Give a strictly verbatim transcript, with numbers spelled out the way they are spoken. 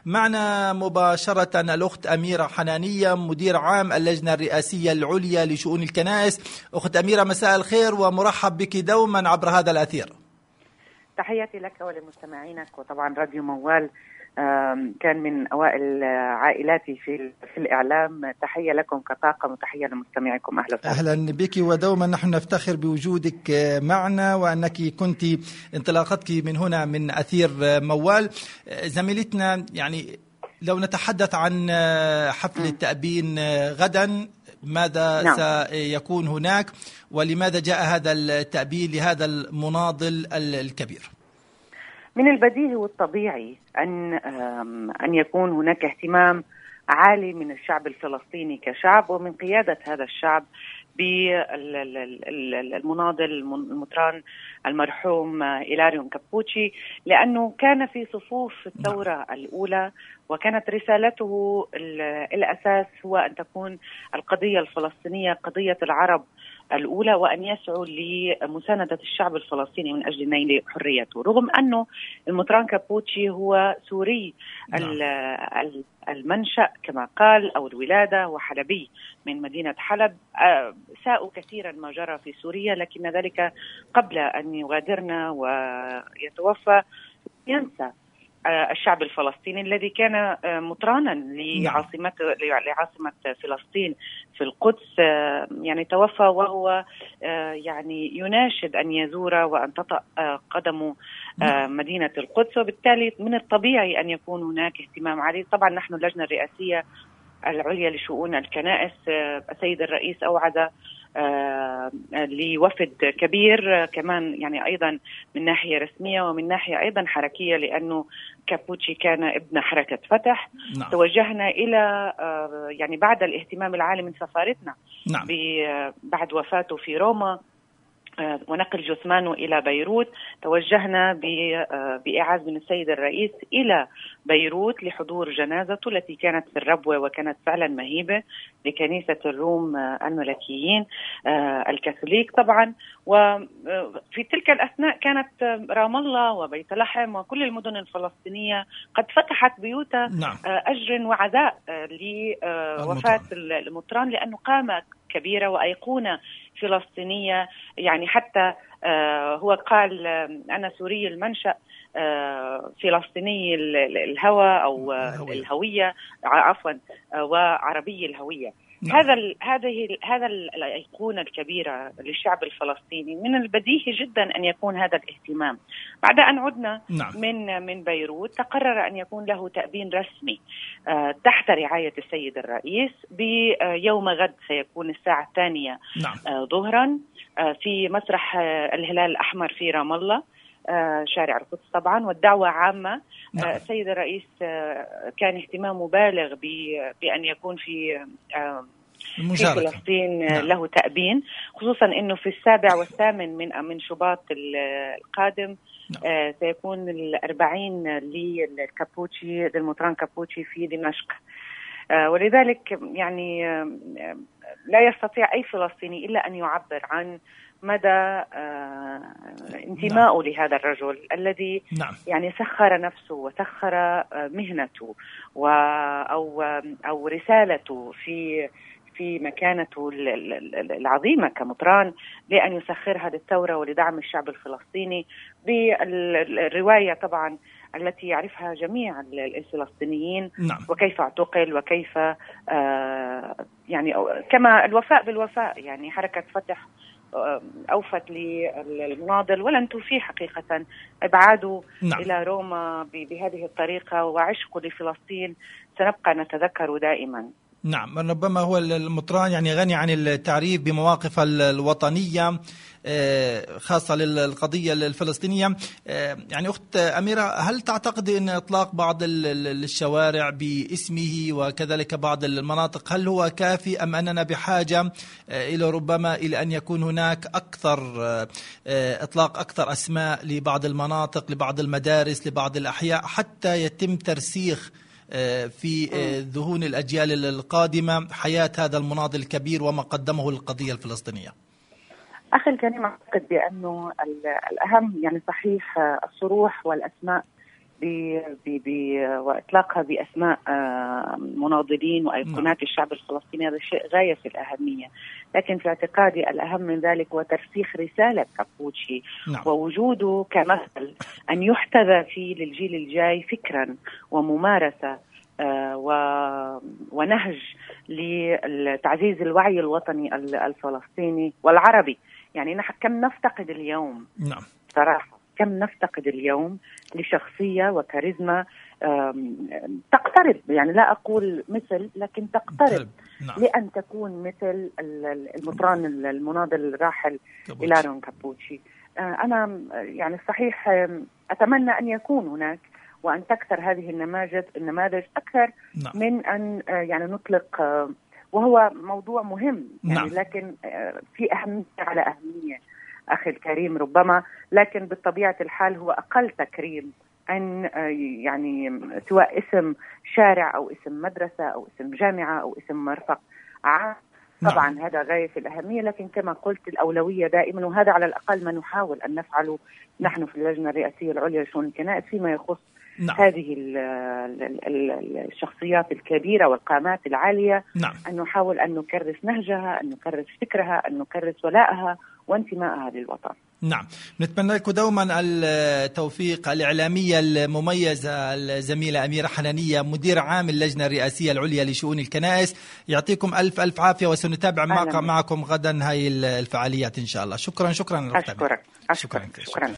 معنا مباشرة الأخت أميرة حنانية مدير عام اللجنة الرئاسية العليا لشؤون الكنائس. أخت أميرة مساء الخير ومرحب بك دوما عبر هذا الأثير. تحياتي لك ولمستمعينك، وطبعا راديو موال كان من أوائل عائلاتي في في الإعلام. تحية لكم كطاقم وتحية لمستمعيكم. أهلا وسهلا. أهلا بك، ودوما نحن نفتخر بوجودك معنا وأنك كنت انطلاقتك من هنا من أثير موال. زميلتنا، يعني لو نتحدث عن حفل التأبين غدا، ماذا نعم. سيكون هناك ولماذا جاء هذا التأبين لهذا المناضل الكبير؟ من البديهي والطبيعي أن أن يكون هناك اهتمام عالي من الشعب الفلسطيني كشعب ومن قيادة هذا الشعب بالمناضل المطران المرحوم إيلاريون كابوتشي، لأنه كان في صفوف الثورة الأولى، وكانت رسالته الأساس هو أن تكون القضية الفلسطينية قضية العرب الأولى، وأن يسعوا لمساندة الشعب الفلسطيني من أجل نيل حريته، رغم أنه المطران كابوتشي هو سوري المنشأ كما قال أو الولادة، وحلبي من مدينة حلب. ساءوا كثيرا ما جرى في سوريا، لكن ذلك قبل أن يغادرنا ويتوفى ينسى الشعب الفلسطيني الذي كان مطرانا لعاصمة لعاصمة فلسطين في القدس. يعني توفى وهو يعني يناشد أن يزور وأن تطأ قدمه مدينة القدس، وبالتالي من الطبيعي أن يكون هناك اهتمام عالي. طبعا نحن اللجنة الرئاسية العليا لشؤون الكنائس، السيد الرئيس أوعد آه لوفد كبير كمان، يعني أيضا من ناحية رسمية ومن ناحية أيضا حركية، لأنه كابوتشي كان ابن حركة فتح. نعم. توجهنا إلى آه يعني بعد الاهتمام العالي من سفارتنا نعم. بعد وفاته في روما ونقل جثمانه إلى بيروت، توجهنا بإعاز من السيد الرئيس إلى بيروت لحضور جنازته التي كانت في الربوة، وكانت فعلا مهيبة لكنيسة الروم الملكيين الكاثوليك طبعا. وفي تلك الأثناء كانت رام الله وبيت لحم وكل المدن الفلسطينية قد فتحت بيوتها نعم. أجر وعزاء لوفاة المطران، لأنه قامة كبيرة وأيقونة فلسطينية. يعني حتى آه هو قال آه أنا سوري المنشأ آه فلسطيني الهوى أو آه الهوية عفوا آه وعربي الهوية. نعم. هذا ال هذه هذا الأيقونة الكبيرة للشعب الفلسطيني، من البديهي جدا أن يكون هذا الاهتمام. بعد أن عدنا نعم. من من بيروت تقرر أن يكون له تأبين رسمي آه تحت رعاية السيد الرئيس بيوم غد، سيكون الساعة الثانية نعم. آه ظهرا آه في مسرح آه الهلال الأحمر في رام الله آه شارع القدس طبعا، والدعوة عامة. نعم. آه السيد الرئيس آه كان اهتمامه بالغ بأن يكون في آه في فلسطين نعم. له تأبين، خصوصا أنه في السابع والثامن من من شباط القادم نعم. آه سيكون الأربعين للكابوتشي للمطران كابوتشي في دمشق. آه ولذلك يعني آه لا يستطيع أي فلسطيني إلا أن يعبر عن مدى آه انتمائه نعم. لهذا الرجل الذي نعم. يعني سخر نفسه وسخر آه مهنته و أو أو رسالته في في مكانته العظيمة كمطران لأن يسخرها للثورة ولدعم الشعب الفلسطيني بالرواية طبعا التي يعرفها جميع الفلسطينيين نعم. وكيف اعتقل وكيف آه يعني كما الوفاء بالوفاء. يعني حركة فتح أوفت للمناضل ولن توفي حقيقة. إبعاده نعم. إلى روما بهذه الطريقة وعشقه لفلسطين سنبقى نتذكر دائما. نعم، ربما هو المطران يعني غني عن التعريف بمواقف الوطنية خاصة للقضية الفلسطينية. يعني أخت أميرة، هل تعتقد أن إطلاق بعض الشوارع باسمه وكذلك بعض المناطق هل هو كافي، أم أننا بحاجة إلى ربما إلى أن يكون هناك أكثر إطلاق أكثر أسماء لبعض المناطق، لبعض المدارس، لبعض الأحياء، حتى يتم ترسيخ في ذهون الأجيال القادمة حياة هذا المناضل الكبير وما قدمه للقضية الفلسطينية؟ أخي الكريم، أعتقد بأنه الأهم يعني صحيح الصروح والأسماء وإطلاقها بأسماء مناضلين وأيقونات الشعب الفلسطيني هذا شيء غاية في الأهمية، لكن في اعتقادي الأهم من ذلك هو ترسيخ رسالة كابوتشي نعم. ووجوده كمثل أن يحتذى فيه للجيل الجاي فكرا وممارسة ونهج لتعزيز الوعي الوطني الفلسطيني والعربي. يعني نحن كم نفتقد اليوم نعم. صراحة كم نفتقد اليوم لشخصية وكاريزما تقترب، يعني لا أقول مثل لكن تقترب نعم. لأن تكون مثل المطران المناضل الراحل إيلارون كابوتشي. أنا يعني صحيح أتمنى أن يكون هناك وأن تكثر هذه النماذج النماذج أكثر نعم. من أن يعني نطلق، وهو موضوع مهم يعني نعم. لكن في أهمية على أهمية أخي الكريم ربما، لكن بطبيعة الحال هو أقل تكريم أن يعني سواء اسم شارع أو اسم مدرسة أو اسم جامعة أو اسم مرفق عام. طبعا نعم. هذا غاية في الأهمية، لكن كما قلت الأولوية دائما، وهذا على الأقل ما نحاول أن نفعله نحن في اللجنة الرئاسية العليا لشؤون الكنائس فيما يخص نعم. هذه ال ال ال الشخصيات الكبيرة والقامات العالية نعم. أن نحاول أن نكرس نهجها، أن نكرس فكرها، أن نكرس ولائها وانتمائها للوطن. نعم، نتمنى لكم دوما التوفيق. الإعلامية المميزة الزميلة أميرة حنانية مدير عام اللجنة الرئاسية العليا لشؤون الكنائس، يعطيكم ألف ألف عافية، وسنتابع معكم غدا هاي الفعاليات إن شاء الله. شكرا شكرا أشكرك. أشكرا, أشكرا. شكرا.